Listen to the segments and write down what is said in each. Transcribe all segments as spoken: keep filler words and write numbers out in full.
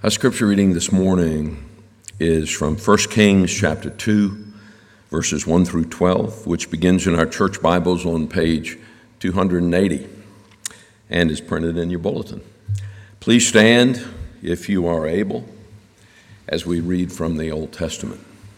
Our scripture reading this morning is from First Kings chapter two, verses one through twelve, which begins in our church Bibles on page two hundred eighty and is printed in your bulletin. Please stand if you are able as we read from the Old Testament.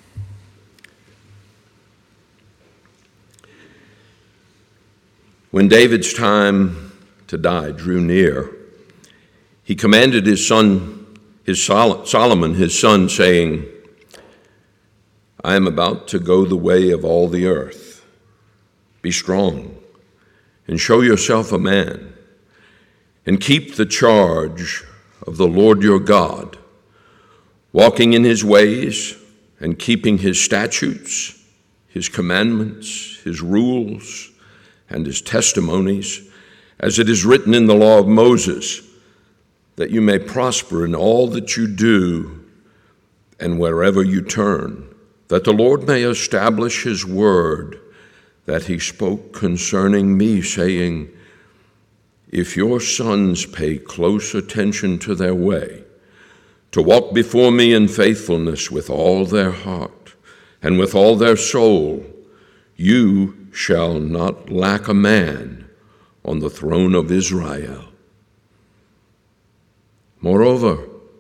When David's time to die drew near, he commanded his son His Sol- Solomon, his son, saying, I am about to go the way of all the earth. Be strong and show yourself a man, and keep the charge of the Lord your God, walking in his ways and keeping his statutes, his commandments, his rules, and his testimonies, as it is written in the law of Moses, that you may prosper in all that you do and wherever you turn, that the Lord may establish his word that he spoke concerning me, saying, if your sons pay close attention to their way, to walk before me in faithfulness with all their heart and with all their soul, you shall not lack a man on the throne of Israel. Moreover,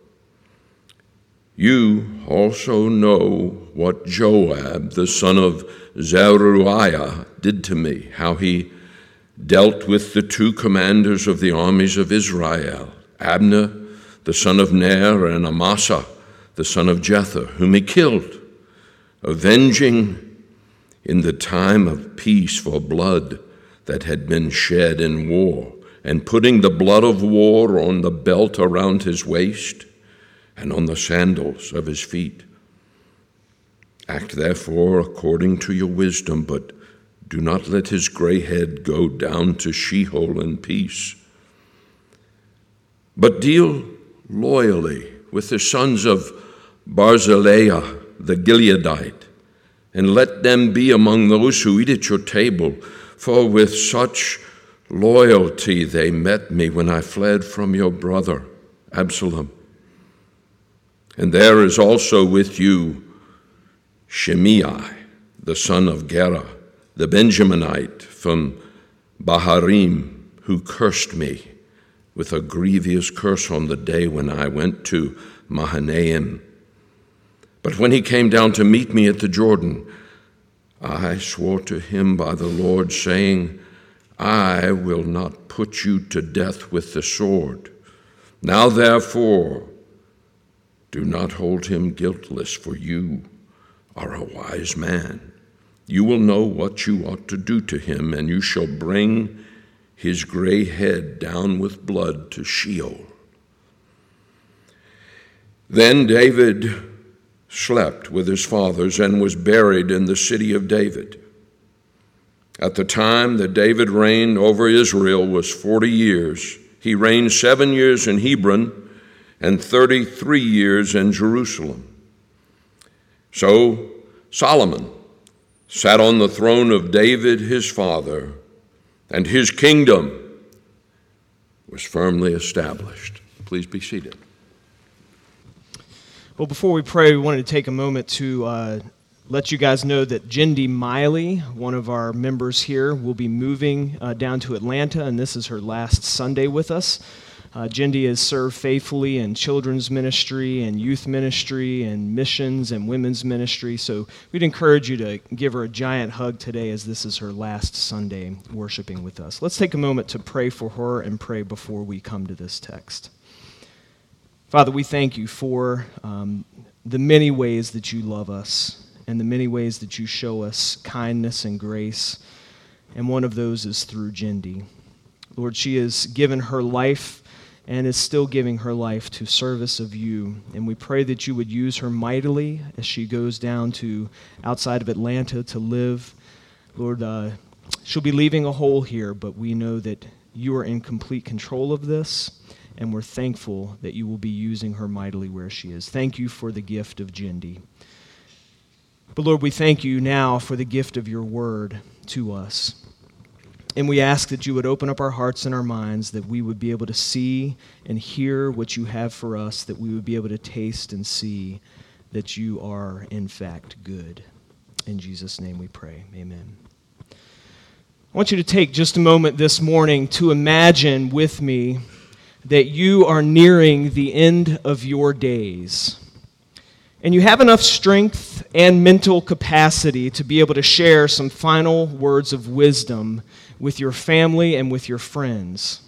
you also know what Joab, the son of Zeruiah, did to me, how he dealt with the two commanders of the armies of Israel, Abner, the son of Ner, and Amasa, the son of Jether, whom he killed, avenging in the time of peace for blood that had been shed in war, and putting the blood of war on the belt around his waist and on the sandals of his feet. Act therefore according to your wisdom, but do not let his gray head go down to Sheol in peace. But deal loyally with the sons of Barzillai the Gileadite, and let them be among those who eat at your table, for with such loyalty they met me when I fled from your brother Absalom. And there is also with you Shimei, the son of Gera, the Benjaminite from Baharim, who cursed me with a grievous curse on the day when I went to Mahanaim. But when he came down to meet me at the Jordan, I swore to him by the Lord, saying, I will not put you to death with the sword. Now therefore, do not hold him guiltless, for you are a wise man. You will know what you ought to do to him, and you shall bring his gray head down with blood to Sheol. Then David slept with his fathers and was buried in the city of David. At the time that David reigned over Israel was forty years. He reigned seven years in Hebron and thirty-three years in Jerusalem. So Solomon sat on the throne of David his father, and his kingdom was firmly established. Please be seated. Well, before we pray, we wanted to take a moment to uh, let you guys know that Jindy Miley, one of our members here, will be moving uh, down to Atlanta, and this is her last Sunday with us. Uh, Jindy has served faithfully in children's ministry and youth ministry and missions and women's ministry, so we'd encourage you to give her a giant hug today as this is her last Sunday worshiping with us. Let's take a moment to pray for her and pray before we come to this text. Father, we thank you for um, the many ways that you love us and the many ways that you show us kindness and grace, and one of those is through Jindy. Lord, she has given her life and is still giving her life to service of you, and we pray that you would use her mightily as she goes down to outside of Atlanta to live. Lord, uh, she'll be leaving a hole here, but we know that you are in complete control of this, and we're thankful that you will be using her mightily where she is. Thank you for the gift of Jindy. But Lord, we thank you now for the gift of your word to us. And we ask that you would open up our hearts and our minds, that we would be able to see and hear what you have for us, that we would be able to taste and see that you are, in fact, good. In Jesus' name we pray. Amen. I want you to take just a moment this morning to imagine with me that you are nearing the end of your days. And you have enough strength and mental capacity to be able to share some final words of wisdom with your family and with your friends.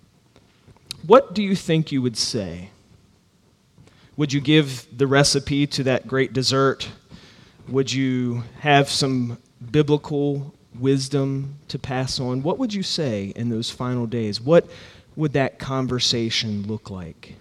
What do you think you would say? Would you give the recipe to that great dessert? Would you have some biblical wisdom to pass on? What would you say in those final days? What would that conversation look like?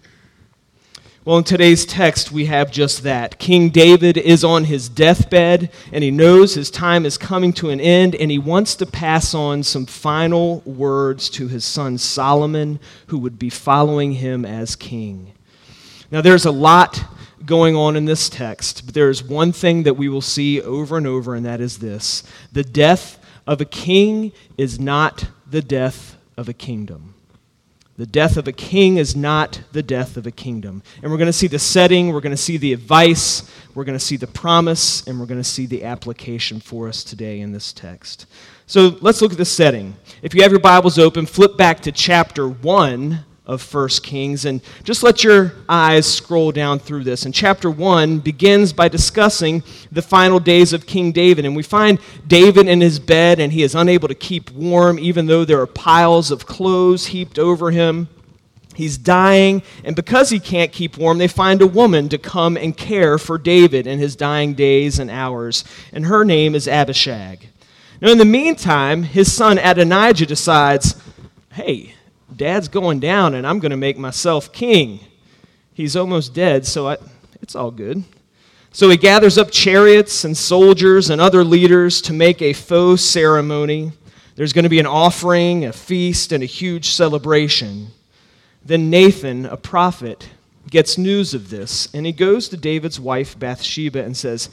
Well, in today's text, we have just that. King David is on his deathbed, and he knows his time is coming to an end, and he wants to pass on some final words to his son Solomon, who would be following him as king. Now, there's a lot going on in this text, but there's one thing that we will see over and over, and that is this. The death of a king is not the death of a kingdom. The death of a king is not the death of a kingdom. And we're going to see the setting, we're going to see the advice, we're going to see the promise, and we're going to see the application for us today in this text. So let's look at the setting. If you have your Bibles open, flip back to chapter one of First Kings, and just let your eyes scroll down through this. And chapter one begins by discussing the final days of King David, and we find David in his bed, and he is unable to keep warm, even though there are piles of clothes heaped over him. He's dying, and because he can't keep warm, they find a woman to come and care for David in his dying days and hours, and her name is Abishag. Now, in the meantime, his son Adonijah decides, hey, Dad's going down, and I'm going to make myself king. He's almost dead, so I, it's all good. So he gathers up chariots and soldiers and other leaders to make a faux ceremony. There's going to be an offering, a feast, and a huge celebration. Then Nathan, a prophet, gets news of this, and he goes to David's wife Bathsheba and says,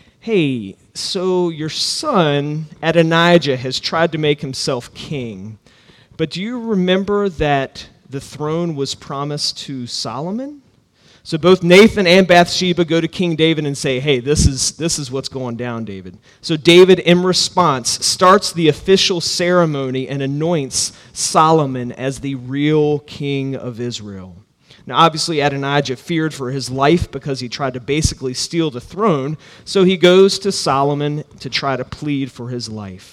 hey, so your son Adonijah has tried to make himself king. But do you remember that the throne was promised to Solomon? So both Nathan and Bathsheba go to King David and say, hey, this is, this is what's going down, David. So David, in response, starts the official ceremony and anoints Solomon as the real king of Israel. Now, obviously, Adonijah feared for his life because he tried to basically steal the throne, so he goes to Solomon to try to plead for his life.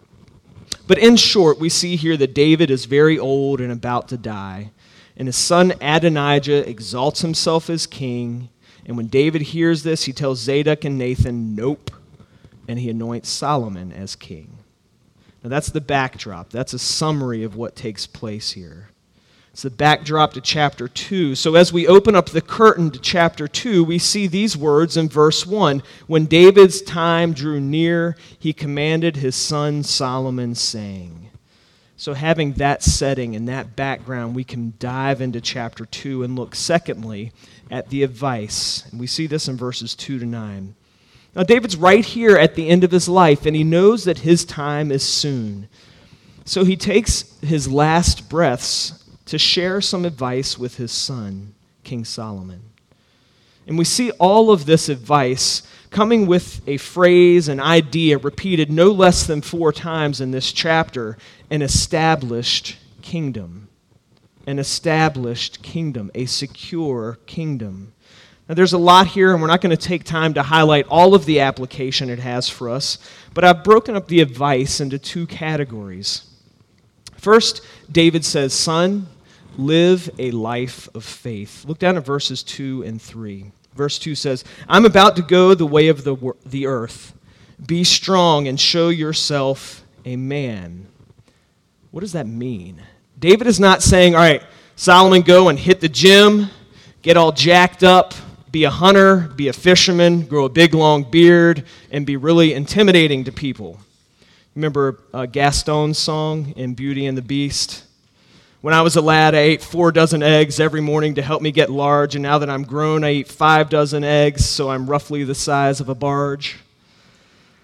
But in short, we see here that David is very old and about to die. And his son Adonijah exalts himself as king. And when David hears this, he tells Zadok and Nathan, nope. And he anoints Solomon as king. Now that's the backdrop. That's a summary of what takes place here. It's the backdrop to chapter two. So as we open up the curtain to chapter two, we see these words in verse one. When David's time drew near, he commanded his son Solomon, saying. So having that setting and that background, we can dive into chapter two and look secondly at the advice. And we see this in verses two to nine. Now David's right here at the end of his life, and he knows that his time is soon. So he takes his last breaths to share some advice with his son, King Solomon. And we see all of this advice coming with a phrase, an idea repeated no less than four times in this chapter, an established kingdom. An established kingdom, a secure kingdom. Now there's a lot here, and we're not going to take time to highlight all of the application it has for us, but I've broken up the advice into two categories. First, David says, son, live a life of faith. Look down at verses two and three. Verse two says, I'm about to go the way of the, the earth. Be strong and show yourself a man. What does that mean? David is not saying, all right, Solomon, go and hit the gym, get all jacked up, be a hunter, be a fisherman, grow a big long beard, and be really intimidating to people. Remember uh, Gaston's song in Beauty and the Beast? When I was a lad, I ate four dozen eggs every morning to help me get large, and now that I'm grown, I eat five dozen eggs, so I'm roughly the size of a barge.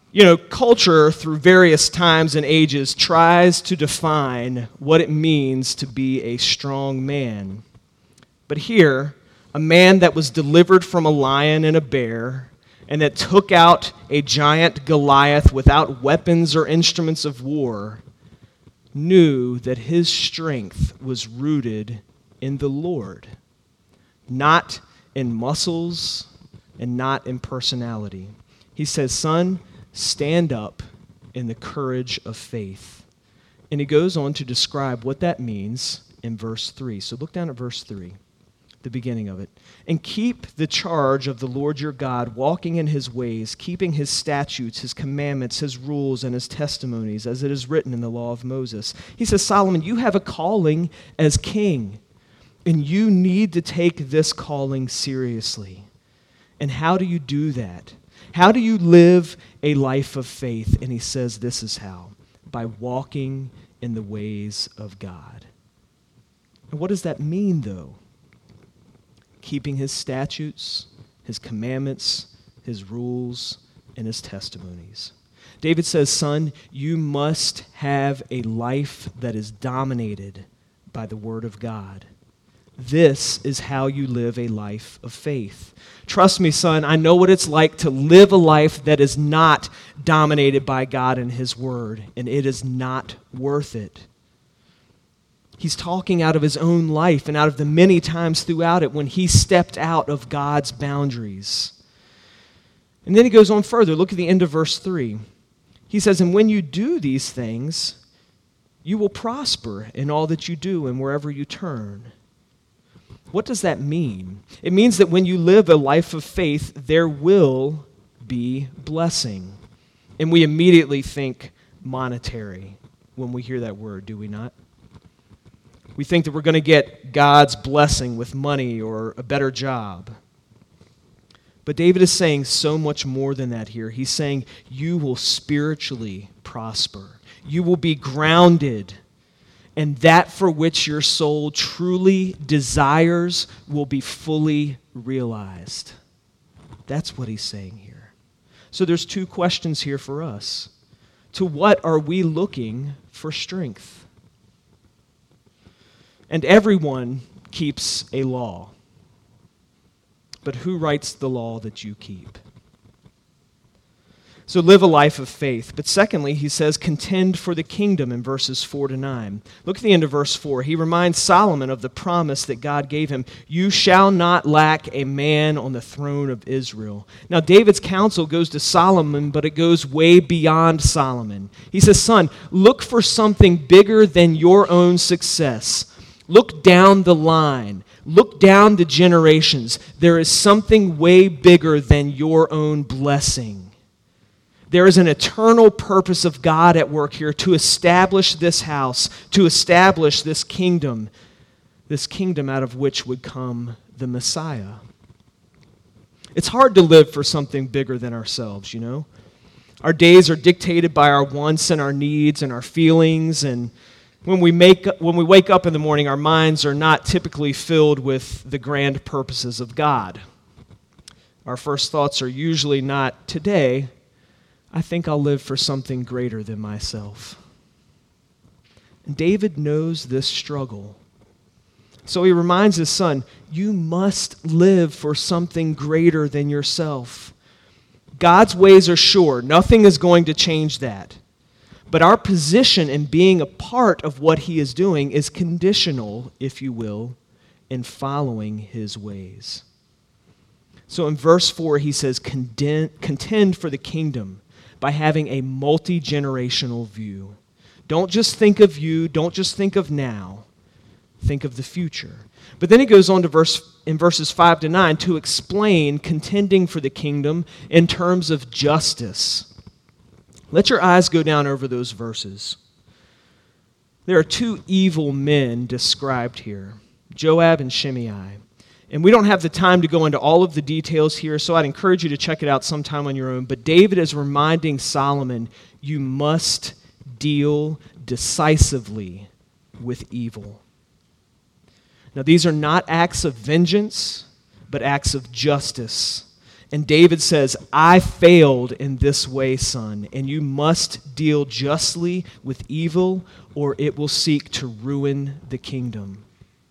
You know, culture through various times and ages tries to define what it means to be a strong man. But here, a man that was delivered from a lion and a bear and that took out a giant Goliath without weapons or instruments of war knew that his strength was rooted in the Lord, not in muscles and not in personality. He says, son, stand up in the courage of faith. And he goes on to describe what that means in verse three. So look down at verse three, the beginning of it. And keep the charge of the Lord your God, walking in his ways, keeping his statutes, his commandments, his rules, and his testimonies, as it is written in the law of Moses. He says, Solomon, you have a calling as king, and you need to take this calling seriously. And how do you do that? How do you live a life of faith? And he says this is how: by walking in the ways of God. And what does that mean, though? Keeping his statutes, his commandments, his rules, and his testimonies. David says, son, you must have a life that is dominated by the word of God. This is how you live a life of faith. Trust me, son, I know what it's like to live a life that is not dominated by God and his word, and it is not worth it. He's talking out of his own life and out of the many times throughout it when he stepped out of God's boundaries. And then he goes on further. Look at the end of verse three. He says, and when you do these things, you will prosper in all that you do and wherever you turn. What does that mean? It means that when you live a life of faith, there will be blessing. And we immediately think monetary when we hear that word, do we not? We think that we're going to get God's blessing with money or a better job. But David is saying so much more than that here. He's saying you will spiritually prosper. You will be grounded, and that for which your soul truly desires will be fully realized. That's what he's saying here. So there's two questions here for us. To what are we looking for strength? And everyone keeps a law. But who writes the law that you keep? So live a life of faith. But secondly, he says, contend for the kingdom in verses four to nine. Look at the end of verse four. He reminds Solomon of the promise that God gave him. You shall not lack a man on the throne of Israel. Now, David's counsel goes to Solomon, but it goes way beyond Solomon. He says, son, look for something bigger than your own success. Look down the line. Look down the generations. There is something way bigger than your own blessing. There is an eternal purpose of God at work here to establish this house, to establish this kingdom, this kingdom out of which would come the Messiah. It's hard to live for something bigger than ourselves, you know? Our days are dictated by our wants and our needs and our feelings, and when we make when we wake up in the morning, our minds are not typically filled with the grand purposes of God. Our first thoughts are usually not, today, I think I'll live for something greater than myself. And David knows this struggle. So he reminds his son, you must live for something greater than yourself. God's ways are sure. Nothing is going to change that. But our position in being a part of what he is doing is conditional, if you will, in following his ways. So in verse four, he says, contend for the kingdom by having a multi-generational view. Don't just think of you, don't just think of now, think of the future. But then he goes on to verse in verses five to nine to explain contending for the kingdom in terms of justice. Let your eyes go down over those verses. There are two evil men described here, Joab and Shimei. And we don't have the time to go into all of the details here, so I'd encourage you to check it out sometime on your own. But David is reminding Solomon, you must deal decisively with evil. Now, these are not acts of vengeance, but acts of justice. And David says, I failed in this way, son, and you must deal justly with evil, or it will seek to ruin the kingdom.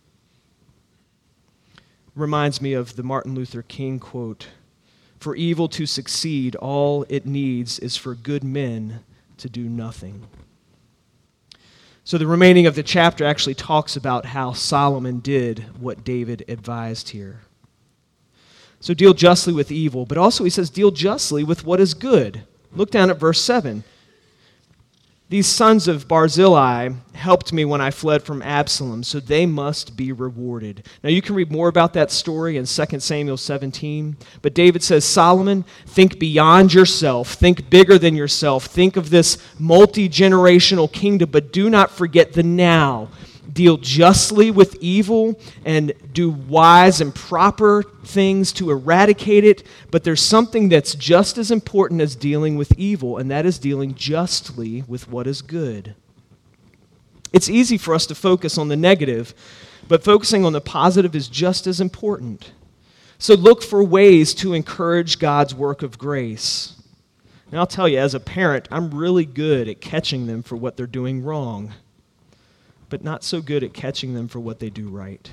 Reminds me of the Martin Luther King quote, for evil to succeed, all it needs is for good men to do nothing. So the remaining of the chapter actually talks about how Solomon did what David advised here. So deal justly with evil, but also he says deal justly with what is good. Look down at verse seven. These sons of Barzillai helped me when I fled from Absalom, so they must be rewarded. Now you can read more about that story in Second Samuel seventeen, but David says, Solomon, think beyond yourself, think bigger than yourself, think of this multi-generational kingdom, but do not forget the now. Deal justly with evil and do wise and proper things to eradicate it, but there's something that's just as important as dealing with evil, and that is dealing justly with what is good. It's easy for us to focus on the negative, but focusing on the positive is just as important. So look for ways to encourage God's work of grace. And I'll tell you, as a parent, I'm really good at catching them for what they're doing wrong, but not so good at catching them for what they do right.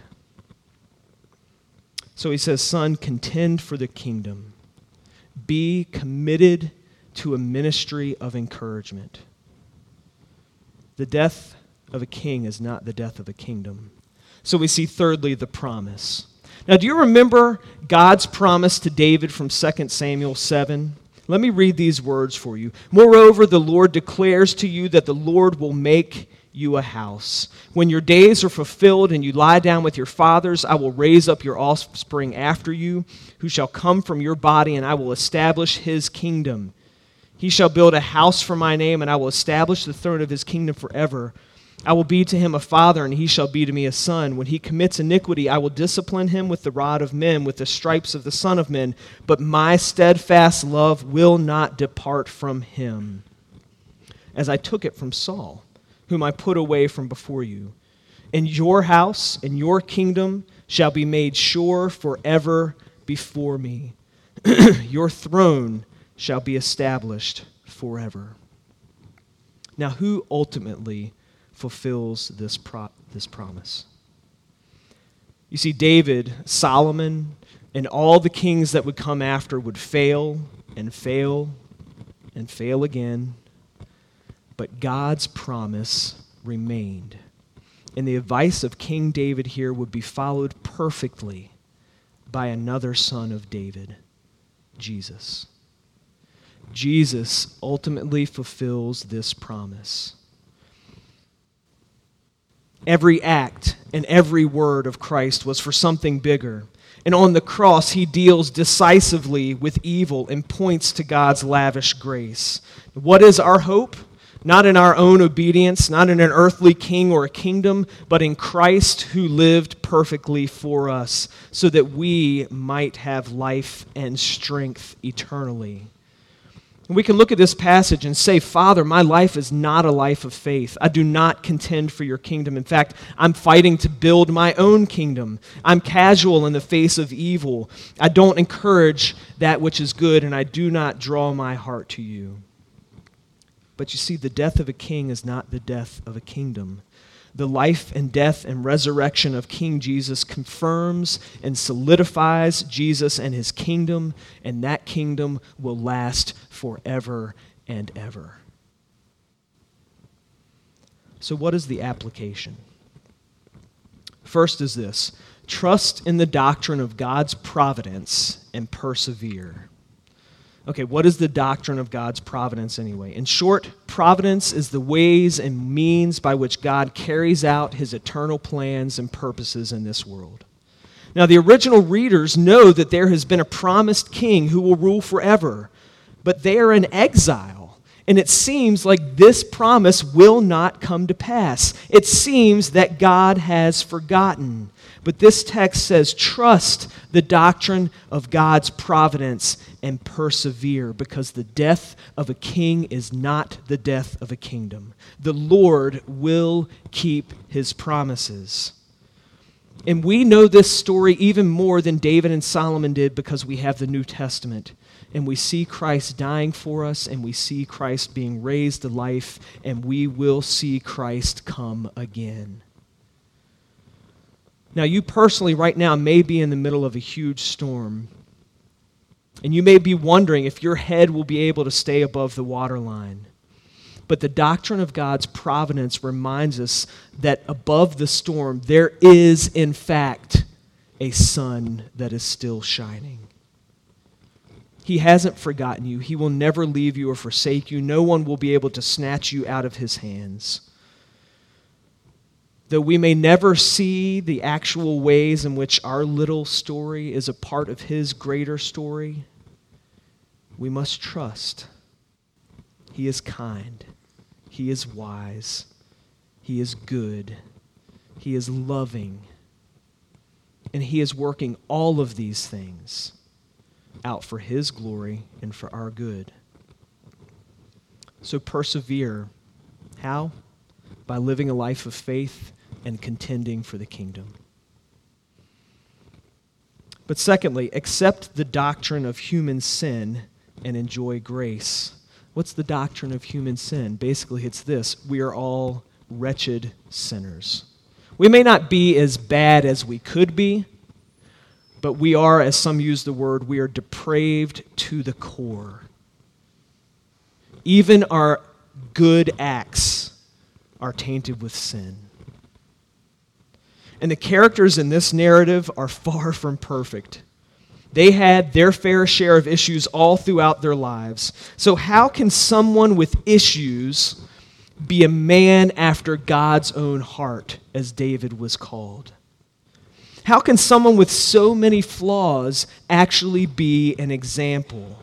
So he says, son, contend for the kingdom. Be committed to a ministry of encouragement. The death of a king is not the death of a kingdom. So we see thirdly the promise. Now, do you remember God's promise to David from Second Samuel seven? Let me read these words for you. Moreover, the Lord declares to you that the Lord will make you a house. When your days are fulfilled and you lie down with your fathers, I will raise up your offspring after you, who shall come from your body, and I will establish his kingdom. He shall build a house for my name, and I will establish the throne of his kingdom forever. I will be to him a father, and he shall be to me a son. When he commits iniquity, I will discipline him with the rod of men, with the stripes of the Son of Men. But my steadfast love will not depart from him, as I took it from Saul, whom I put away from before you. And your house and your kingdom shall be made sure forever before me. Your throne shall be established forever. Now, who ultimately fulfills this pro- this promise? You see, David, Solomon, and all the kings that would come after would fail and fail and fail again. But God's promise remained. And the advice of King David here would be followed perfectly by another son of David, Jesus. Jesus ultimately fulfills this promise. Every act and every word of Christ was for something bigger. And on the cross, he deals decisively with evil and points to God's lavish grace. What is our hope? Not in our own obedience, not in an earthly king or a kingdom, but in Christ who lived perfectly for us so that we might have life and strength eternally. And we can look at this passage and say, Father, my life is not a life of faith. I do not contend for your kingdom. In fact, I'm fighting to build my own kingdom. I'm casual in the face of evil. I don't encourage that which is good, and I do not draw my heart to you. But you see, the death of a king is not the death of a kingdom. The life and death and resurrection of King Jesus confirms and solidifies Jesus and his kingdom, and that kingdom will last forever and ever. So what is the application? First is this: trust in the doctrine of God's providence and persevere. Okay, what is the doctrine of God's providence anyway? In short, providence is the ways and means by which God carries out his eternal plans and purposes in this world. Now, the original readers know that there has been a promised king who will rule forever, but they are in exile, and it seems like this promise will not come to pass. It seems that God has forgotten. But this text says, trust the doctrine of God's providence and persevere, because the death of a king is not the death of a kingdom. The Lord will keep his promises. And we know this story even more than David and Solomon did because we have the New Testament. And we see Christ dying for us, and we see Christ being raised to life, and we will see Christ come again. Now, you personally right now may be in the middle of a huge storm. And you may be wondering if your head will be able to stay above the waterline. But the doctrine of God's providence reminds us that above the storm, there is, in fact, a sun that is still shining. He hasn't forgotten you. He will never leave you or forsake you. No one will be able to snatch you out of his hands. Though we may never see the actual ways in which our little story is a part of his greater story, we must trust. He is kind. He is wise. He is good. He is loving. And he is working all of these things out for his glory and for our good. So persevere. How? By living a life of faith and contending for the kingdom. But secondly, accept the doctrine of human sin and enjoy grace. What's the doctrine of human sin? Basically, it's this: we are all wretched sinners. We may not be as bad as we could be, but we are, as some use the word, we are depraved to the core. Even our good acts are tainted with sin. And the characters in this narrative are far from perfect. They had their fair share of issues all throughout their lives. So how can someone with issues be a man after God's own heart, as David was called? How can someone with so many flaws actually be an example?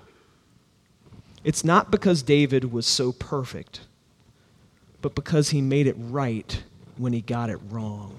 It's not because David was so perfect, but because he made it right when he got it wrong.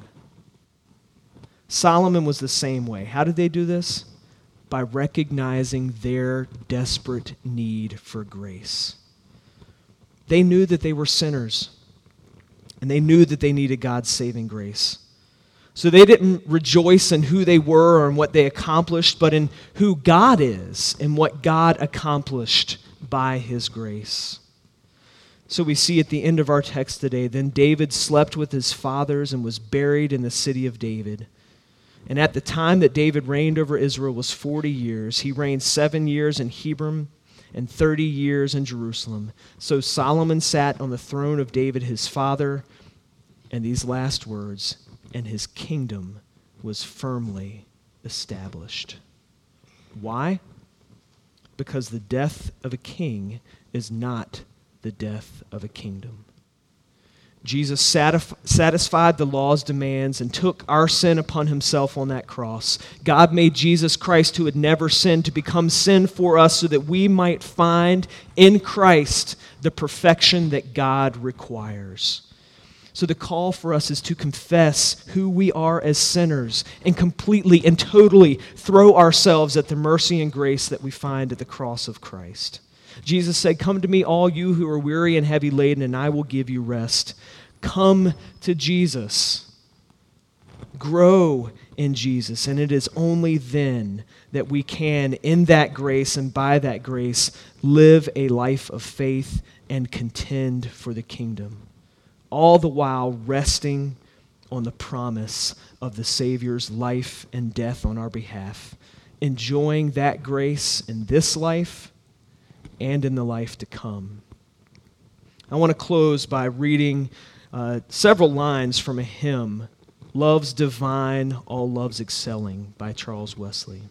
Solomon was the same way. How did they do this? By recognizing their desperate need for grace. They knew that they were sinners, and they knew that they needed God's saving grace. So they didn't rejoice in who they were or in what they accomplished, but in who God is and what God accomplished by his grace. So we see at the end of our text today, then David slept with his fathers and was buried in the city of David. And at the time that David reigned over Israel was forty years. He reigned seven years in Hebron and thirty years in Jerusalem. So Solomon sat on the throne of David his father, and these last words, and his kingdom was firmly established. Why? Because the death of a king is not the death of a kingdom. Jesus satisfied the law's demands and took our sin upon himself on that cross. God made Jesus Christ, who had never sinned, to become sin for us so that we might find in Christ the perfection that God requires. So the call for us is to confess who we are as sinners and completely and totally throw ourselves at the mercy and grace that we find at the cross of Christ. Jesus said, "Come to me, all you who are weary and heavy laden, and I will give you rest." Come to Jesus. Grow in Jesus. And it is only then that we can, in that grace and by that grace, live a life of faith and contend for the kingdom. All the while resting on the promise of the Savior's life and death on our behalf, enjoying that grace in this life and in the life to come. I want to close by reading uh, several lines from a hymn, "Love's Divine, All Love's Excelling" by Charles Wesley.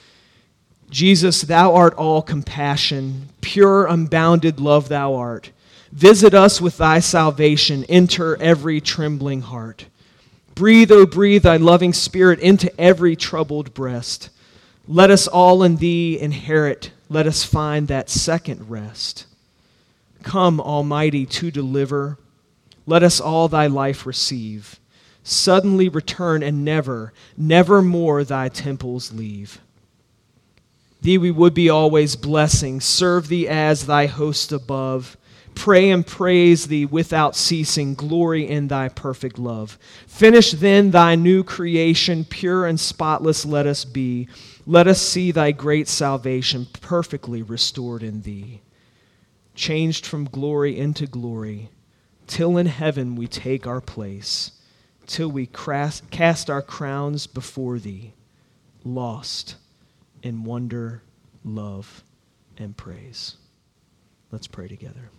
Jesus, thou art all compassion, pure, unbounded love thou art. Visit us with thy salvation, enter every trembling heart. Breathe, O breathe, thy loving spirit into every troubled breast. Let us all in thee inherit, let us find that second rest. Come, Almighty, to deliver. Let us all thy life receive. Suddenly return and never, never more thy temples leave. Thee we would be always blessing, serve thee as thy host above. pray and praise thee without ceasing, glory in thy perfect love. Finish then thy new creation, pure and spotless let us be. Let us see thy great salvation perfectly restored in thee. Changed from glory into glory, till in heaven we take our place, till we cast our crowns before thee, lost in wonder, love, and praise. Let's pray together.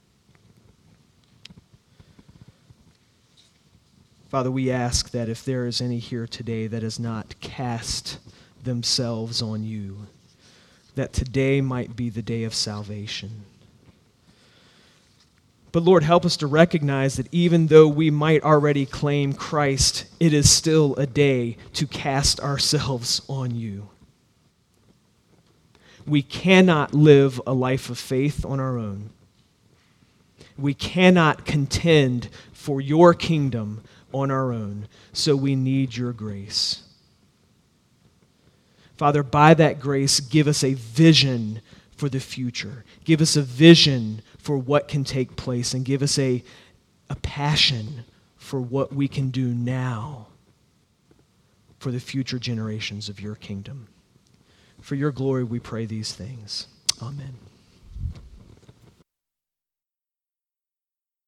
Father, we ask that if there is any here today that has not cast themselves on you, that today might be the day of salvation. But Lord, help us to recognize that even though we might already claim Christ, it is still a day to cast ourselves on you. We cannot live a life of faith on our own. We cannot contend for your kingdom on our own, so we need your grace. Father, by that grace, give us a vision for the future. Give us a vision for what can take place, and give us a, a passion for what we can do now for the future generations of your kingdom. For your glory, we pray these things. Amen.